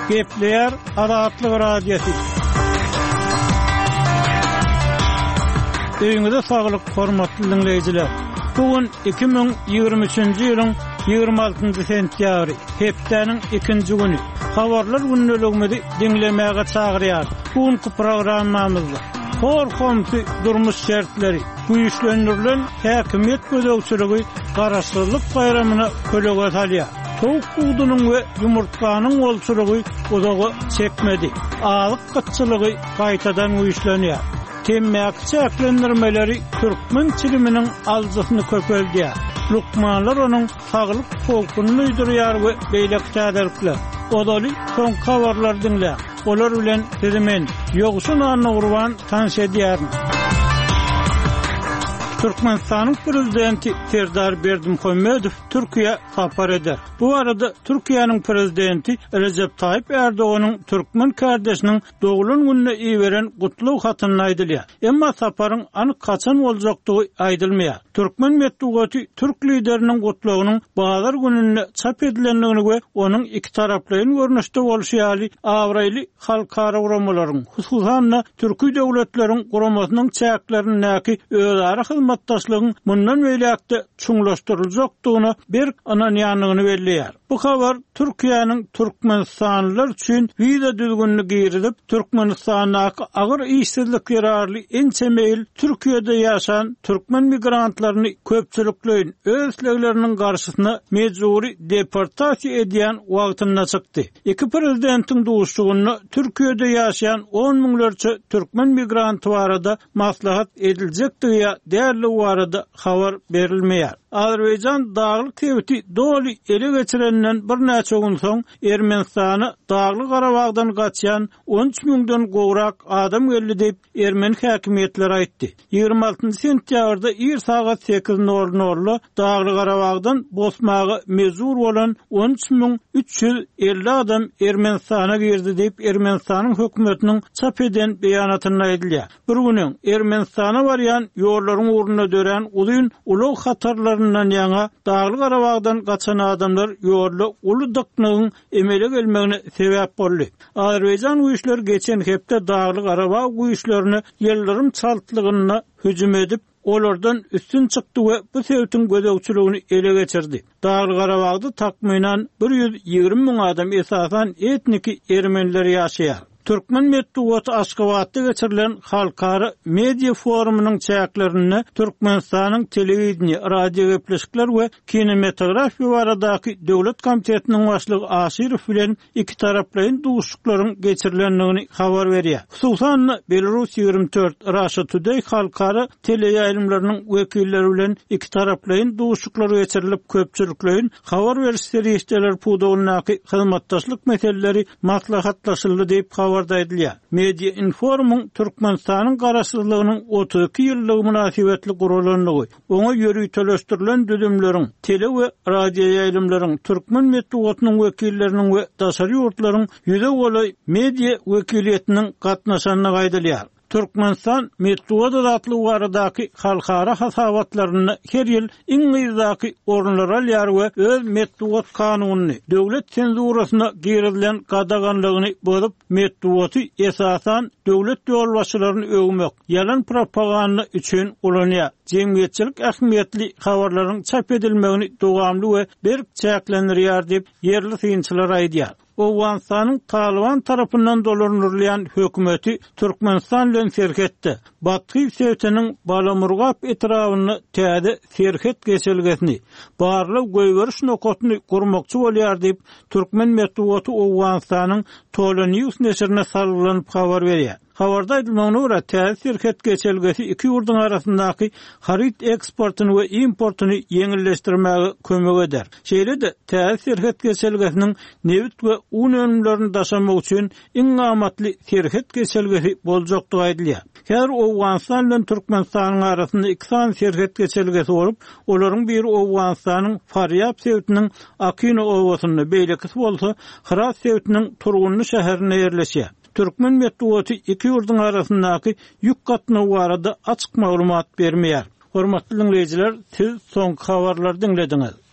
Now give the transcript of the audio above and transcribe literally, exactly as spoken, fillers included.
Gepleyer Azatlyk Radiosu. Öýüňizde saglyk, hormatly dinleýijiler. Bugün iki bin ýygrimi üçinji ýylyň ýygrimi altynjy sentýabry, hepdeniň ikinji güni. Habarlar günnelegini dinlemäge çagyrýar. Bugünkü programmamyzda horkomsy durmuş şertleri, güýçlendirilen häkimet gözegçiligi garaşsyzlyk bayramyna kölega salýar. Towuk buğdunyň we ýumurtkanyň bolçulygy odagy çekmedi. Alyk gıtçylygy gaýtadan güýçlenýär. Temmäk çäklendirmeleri türkmen çiliminiň aljasyny köpeldiýär. Lukmanlar onuň saglyk folkuny uýdurýar we beýlek täderikler. Odaly soň habarlar dinlä. Olar bilen sizimen ýoguşun anyny urban tanış edýär. Türkmenistanyň prezidenti Serdar Berdimuhammedow Türkiýe sapar eder. Bu arada Türkiýanyň prezidenti Recep Tayyip Erdoğan'ın Türkmen kardeşiniň dogulun gününe iýeren gutluw hatyny aýdylýar. Emma saparyň anyk kaçan boljakdygy aýdylmaýar. Türkmen medeniýeti Türk lideriniň gutluwynyň bazar gününe çap edilendigini we onuň iki taraplyň görnüşde bolşy ýaly awraýly halkara uramalaryň, hususan Türkiýe döwletleriň guramasynyň çäklerini näki özara hizmetdaşlygyň mundan beýlekde çuňlaşdyryljakdygyna bir ananýanyny belliýär. Bu habar Türkiýanyň Türkmenistanlylar üçin wiza düzgünligi girilip, Türkmenistanyň agyr işsizlik ýararly ençemeýil Türkiýede ýaşan türkmen migrantlaryny köpçülikleýin özlegleriniň garşysyna mejburi deportasiýa edýän wagtyna çykdy. Iki prezidentiň duşugyny Türkiýede ýaşaýan on miňlerçe türkmen migranty barada maslahat ediljekdigi därli barada habar berilmeýär. Azerbaýjan Daglyk Tebeti doly ele geçirenden bir näçe gün soň Ermenistany Daglyk Garabagdan gaçýan on üç miňden gowrak adam geldi diýip Ermeni häkimetleri aýtdy. ýygrimi altynjy sentýabrda ýer sagat sekiz nol nol Daglyk Garabagdan bosmagy mezur bolan on üç miň üç ýüz elli adam Ermenistana girdi diýip Ermenistanyň hökümetiniň çap eden beýanatyny aýdylýar. Bir güniň Ermenistana barýan ýollaryň uğruna dören uzun ulug hatarlaryny ýa-da Daglyk Garabagdan gaçan adamlar ýolda uly dyknyň emele gelmegine sebäp boldy. Azerbaýjan güýçleri geçen hepde Daglyk Garabag güýçlerini ýellerim çaltlygyna hüjüm edip olardan üstün çykdy we bu sebäpden gözegçiligini ele geçirdi. Daglyk Garabagda takminan bir ýüz ýygrimi miň adam esasan etniki ermeniler ýaşaýar. Türkmen medeniýeti Aşgabatda geçirilen halkara media forumynyň çäklerini Türkmenistanyň telewiziýa, radio gepleşikler we kinematografiýa baradaky döwlet komitetiniň başlygy Aşyrow bilen iki taraplaryň duşuklaryň geçirilendigini habar berýär. Hususan Belarus ýygrimi dört Russia Today halkara teleýaýlymlarynyň wekilleri bilen iki taraplaryň duşuklary geçirilip köpçülikleýin habar beriş serýetleri pudawynaky hyzmatdaşlyk meseleleri maslahatlaşyldy diýip Media Inform'un Türkmenistanyň garaşsyzlygynyň otuz iki ýyllyk münasibetli guralanlygy, oňa ýörüýteleşdirilen düzümleriň, tele we radio ýaýlymlaryň, türkmen medeniýetiniň wekilleriniň we daşary ýurtlaryň ýüze bolay media wekiliýetiniň gatnaşanyny gaýdylýar. Türkmenistan medeniýet zatly baradaky halkara hasabatlaryny her ýyl iňizdaky orunlara alýar we öz medeniýet kanunyny, döwlet senzurasyna girilen gadaganlygyny bozup, medeniýeti esasan döwlet ýolbaşçylaryny öwmek, ýalan propaganda üçin ulanýar. Jemgyýetçilik ähmiýetli habarlaryň çap edilmegini dowamly we berk çäklendirýär diýip ýerli synçylar aýdýar. Owganstanyň Taliban tarapyndan dolanýan hökümeti Türkmenistan bilen serhetdi. Batky Sewteniň Balamurgap etrawyny täze serhet geçilgesini, barlyk goýberiş nokatyny gurmakçy bolýar diýip Türkmen medeniýeti Owganstanyň Tola News neşrine sarylanyp habar berýär. Habarda aýdylmagyna görä, täze serhet geçilgesi iki ýurduň arasyndaky harit eksportyny we importyny ýeňilleşdirmäge kömek eder. Şeýle-de täze serhet geçilgesiniň newit we un önümlerini daşamak üçin iň gamatly serhet geçilgesi boljakdygy aýdylýar. Her Owganstan bilen Türkmenistanyň arasynda iki san serhet geçilgesi bolup, olaryň biri Owganstanyň Faryab sewtiniň Akino owasyny, beýlekisi bolsa Hras sewtiniň Turgunly şäherine ýerleşýär. Türkmen medeniýeti iki ýurduň arasyndaky ýük gatnaşy barada açyk maglumat bermeýär. Hormatly dinleýijiler, siz soňky habarlary dinlediňiz.